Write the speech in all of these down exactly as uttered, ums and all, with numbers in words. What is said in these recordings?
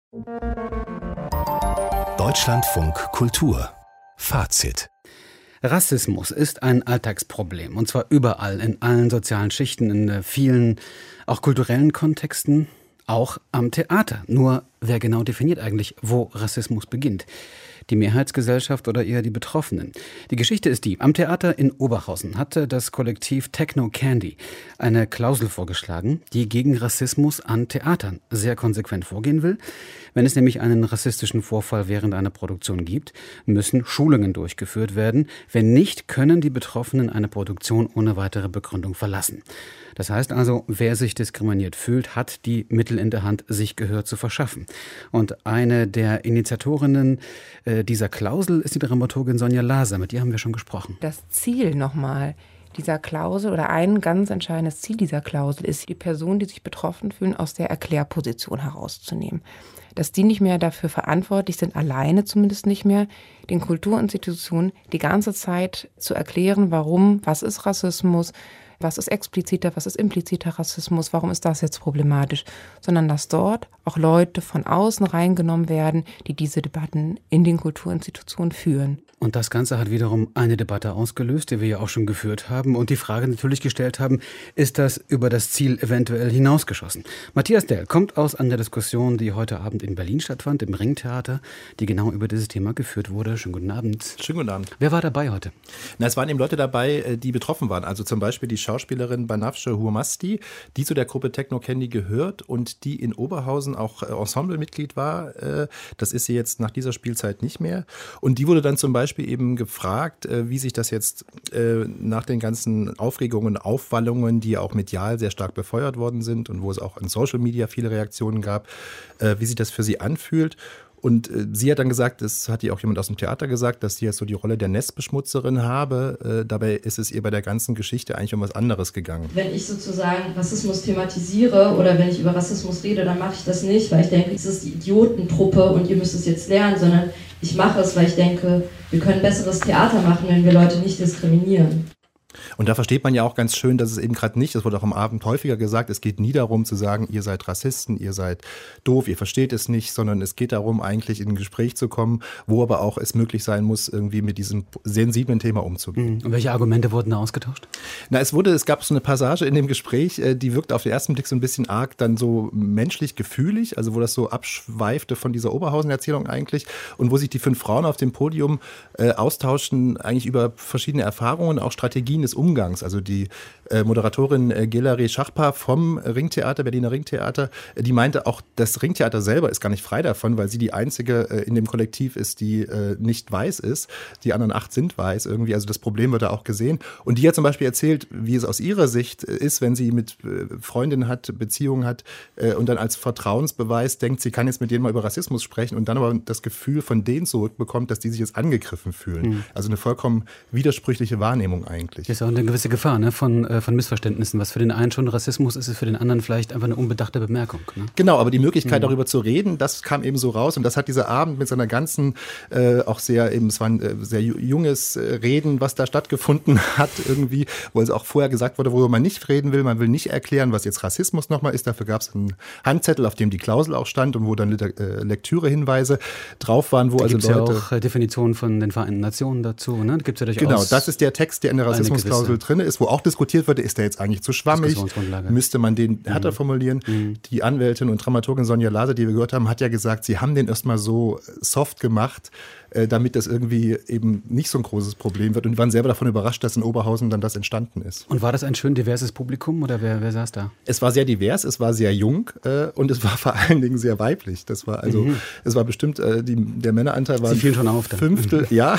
Deutschlandfunk Kultur. Fazit. Rassismus ist ein Alltagsproblem, und zwar überall, in allen sozialen Schichten, in vielen, auch kulturellen Kontexten, auch am Theater. Nur, wer genau definiert eigentlich, wo Rassismus beginnt? Die Mehrheitsgesellschaft oder eher die Betroffenen? Die Geschichte ist die: Am Theater in Oberhausen hatte das Kollektiv Techno Candy eine Klausel vorgeschlagen, die gegen Rassismus an Theatern sehr konsequent vorgehen will. Wenn es nämlich einen rassistischen Vorfall während einer Produktion gibt, müssen Schulungen durchgeführt werden. Wenn nicht, können die Betroffenen eine Produktion ohne weitere Begründung verlassen. Das heißt also, wer sich diskriminiert fühlt, hat die Mittel in der Hand, sich Gehör zu verschaffen. Und eine der Initiatorinnen äh, dieser Klausel ist die Dramaturgin Sonja Laser. Mit ihr haben wir schon gesprochen. Das Ziel nochmal dieser Klausel oder ein ganz entscheidendes Ziel dieser Klausel ist, die Personen, die sich betroffen fühlen, aus der Erklärposition herauszunehmen. Dass die nicht mehr dafür verantwortlich sind, alleine zumindest nicht mehr, den Kulturinstitutionen die ganze Zeit zu erklären, warum, was ist Rassismus, was ist expliziter, was ist impliziter Rassismus, warum ist das jetzt problematisch, sondern dass dort auch Leute von außen reingenommen werden, die diese Debatten in den Kulturinstitutionen führen. Und das Ganze hat wiederum eine Debatte ausgelöst, die wir ja auch schon geführt haben und die Frage natürlich gestellt haben, ist das über das Ziel eventuell hinausgeschossen? Matthias Dell kommt aus einer Diskussion, die heute Abend in Berlin stattfand, im Ringtheater, die genau über dieses Thema geführt wurde. Schönen guten Abend. Schönen guten Abend. Wer war dabei heute? Na, es waren eben Leute dabei, die betroffen waren. Also zum Beispiel die Schauspielerin Banafsheh Hurmazdi, die zu der Gruppe Techno Candy gehört und die in Oberhausen auch Ensemblemitglied war. Das ist sie jetzt nach dieser Spielzeit nicht mehr. Und die wurde dann zum Beispiel eben gefragt, wie sich das jetzt nach den ganzen Aufregungen, Aufwallungen, die auch medial sehr stark befeuert worden sind und wo es auch in Social Media viele Reaktionen gab, wie sich das für sie anfühlt. Und äh, sie hat dann gesagt, das hat ihr auch jemand aus dem Theater gesagt, dass sie jetzt so die Rolle der Nestbeschmutzerin habe. Äh, dabei ist es ihr bei der ganzen Geschichte eigentlich um was anderes gegangen. Wenn ich sozusagen Rassismus thematisiere oder wenn ich über Rassismus rede, dann mache ich das nicht, weil ich denke, es ist die Idiotentruppe und ihr müsst es jetzt lernen, sondern ich mache es, weil ich denke, wir können besseres Theater machen, wenn wir Leute nicht diskriminieren. Und da versteht man ja auch ganz schön, dass es eben gerade nicht, das wurde auch am Abend häufiger gesagt, es geht nie darum zu sagen, ihr seid Rassisten, ihr seid doof, ihr versteht es nicht, sondern es geht darum, eigentlich in ein Gespräch zu kommen, wo aber auch es möglich sein muss, irgendwie mit diesem sensiblen Thema umzugehen. Und welche Argumente wurden da ausgetauscht? Na, es wurde, es gab so eine Passage in dem Gespräch, die wirkte auf den ersten Blick so ein bisschen arg dann so menschlich gefühlig, also wo das so abschweifte von dieser Oberhausen-Erzählung eigentlich und wo sich die fünf Frauen auf dem Podium äh, austauschen, eigentlich über verschiedene Erfahrungen, auch Strategien des Umgangs. Also die äh, Moderatorin äh, Gelare Schachpa vom Ringtheater, Berliner Ringtheater, äh, die meinte auch, das Ringtheater selber ist gar nicht frei davon, weil sie die einzige äh, in dem Kollektiv ist, die äh, nicht weiß ist. Die anderen acht sind weiß irgendwie. Also das Problem wird da auch gesehen. Und die hat zum Beispiel erzählt, wie es aus ihrer Sicht ist, wenn sie mit äh, Freundinnen hat, Beziehungen hat äh, und dann als Vertrauensbeweis denkt, sie kann jetzt mit denen mal über Rassismus sprechen und dann aber das Gefühl von denen zurückbekommt, dass die sich jetzt angegriffen fühlen. Mhm. Also eine vollkommen widersprüchliche Wahrnehmung eigentlich. Das ist auch eine gewisse Gefahr, ne, von, äh, von Missverständnissen. Was für den einen schon Rassismus ist, ist für den anderen vielleicht einfach eine unbedachte Bemerkung. Ne? Genau, aber die Möglichkeit, mhm. darüber darüber zu reden, das kam eben so raus und das hat dieser Abend mit seiner ganzen, äh, auch sehr eben, es war ein äh, sehr junges äh, Reden, was da stattgefunden hat irgendwie, wo es auch vorher gesagt wurde, worüber man nicht reden will, man will nicht erklären, was jetzt Rassismus nochmal ist, dafür gab es einen Handzettel, auf dem die Klausel auch stand und wo dann äh, Lektürehinweise drauf waren, wo da also gibt's Leute... ja auch äh, Definitionen von den Vereinten Nationen dazu, ne? Da gibt's ja durchaus... Genau, das ist der Text, der in der Rassismusklausel drin ist, wo auch diskutiert wird, ist der jetzt eigentlich zu schwammig, müsste man den härter mhm. formulieren. Mhm. Die Anwältin und Dramaturgin Sonja Laser, die wir gehört haben, hat ja gesagt, sie haben den erstmal so soft gemacht, äh, damit das irgendwie eben nicht so ein großes Problem wird und waren selber davon überrascht, dass in Oberhausen dann das entstanden ist. Und war das ein schön diverses Publikum oder wer, wer saß da? Es war sehr divers, es war sehr jung äh, und es war vor allen Dingen sehr weiblich. Das war also, mhm. es war bestimmt, äh, die, der Männeranteil war Sie fielen schon auf dann. Fünftel, ja,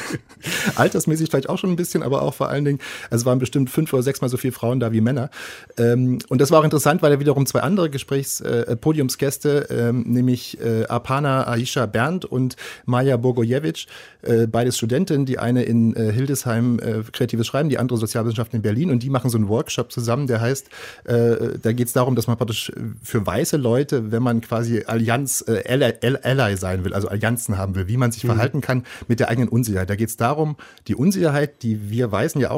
altersmäßig vielleicht auch schon ein bisschen, aber auch vor allen Dingen, also es waren bestimmt fünf oder sechsmal so viele Frauen da wie Männer. Ähm, und das war auch interessant, weil da wiederum zwei andere Gesprächs-, äh, Podiumsgäste, ähm, nämlich äh, Arpana Aisha Berndt und Maja Bogojevic, äh, beides Studentinnen, die eine in äh, Hildesheim äh, kreatives Schreiben, die andere Sozialwissenschaften in Berlin und die machen so einen Workshop zusammen, der heißt, äh, da geht es darum, dass man praktisch für weiße Leute, wenn man quasi Allianz, äh, Ally, Ally sein will, also Allianzen haben will, wie man sich mhm. verhalten kann mit der eigenen Unsicherheit. Da geht es darum, die Unsicherheit, die wir Weißen ja auch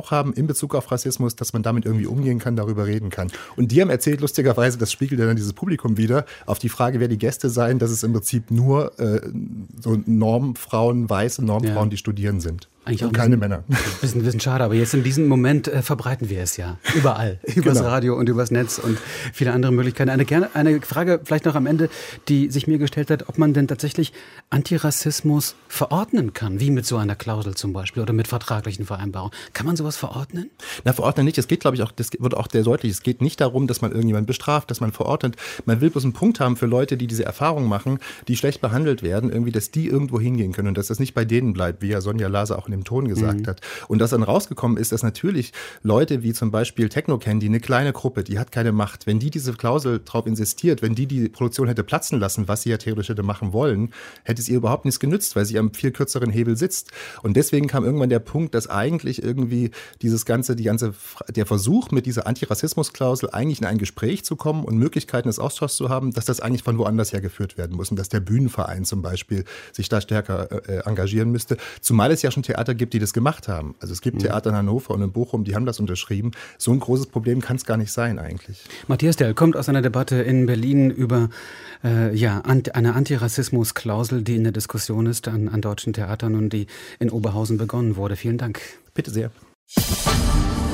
auch haben in Bezug auf Rassismus, dass man damit irgendwie umgehen kann, darüber reden kann. Und die haben erzählt, lustigerweise, das spiegelt ja dann dieses Publikum wieder, auf die Frage, wer die Gäste seien, dass es im Prinzip nur äh, so Normfrauen, weiße Normfrauen, ja. die studieren sind. Eigentlich und auch keine ein Männer. Bisschen, bisschen schade, aber jetzt in diesem Moment äh, verbreiten wir es ja überall. Übers genau. Radio und übers Netz und viele andere Möglichkeiten. Eine, gerne, eine Frage vielleicht noch am Ende, die sich mir gestellt hat, ob man denn tatsächlich Antirassismus verordnen kann, wie mit so einer Klausel zum Beispiel oder mit vertraglichen Vereinbarungen. Kann man sowas verordnen? Na, verordnen nicht. Es geht, glaube ich, auch, das wird auch sehr deutlich, es geht nicht darum, dass man irgendjemanden bestraft, dass man verordnet. Man will bloß einen Punkt haben für Leute, die diese Erfahrung machen, die schlecht behandelt werden, irgendwie, dass die irgendwo hingehen können und dass das nicht bei denen bleibt, wie ja Sonja Laser auch in dem Ton gesagt mhm. hat. Und dass dann rausgekommen ist, dass natürlich Leute wie zum Beispiel Techno-Candy, eine kleine Gruppe, die hat keine Macht. Wenn die diese Klausel drauf insistiert, wenn die die Produktion hätte platzen lassen, was sie ja theoretisch hätte machen wollen, hätte es ihr überhaupt nichts genützt, weil sie am viel kürzeren Hebel sitzt. Und deswegen kam irgendwann der Punkt, dass eigentlich irgendwie dieses ganze, die ganze, der Versuch mit dieser Antirassismus-Klausel eigentlich in ein Gespräch zu kommen und Möglichkeiten des Austauschs zu haben, dass das eigentlich von woanders her geführt werden muss und dass der Bühnenverein zum Beispiel sich da stärker äh, engagieren müsste. Zumal es ja schon Theater gibt, die das gemacht haben. Also es gibt mhm. Theater in Hannover und in Bochum, die haben das unterschrieben. So ein großes Problem kann es gar nicht sein eigentlich. Matthias Dell kommt aus einer Debatte in Berlin über äh, ja, eine Antirassismus-Klausel, die in der Diskussion ist an, an deutschen Theatern und die in Oberhausen begonnen wurde. Vielen Dank. Bitte sehr.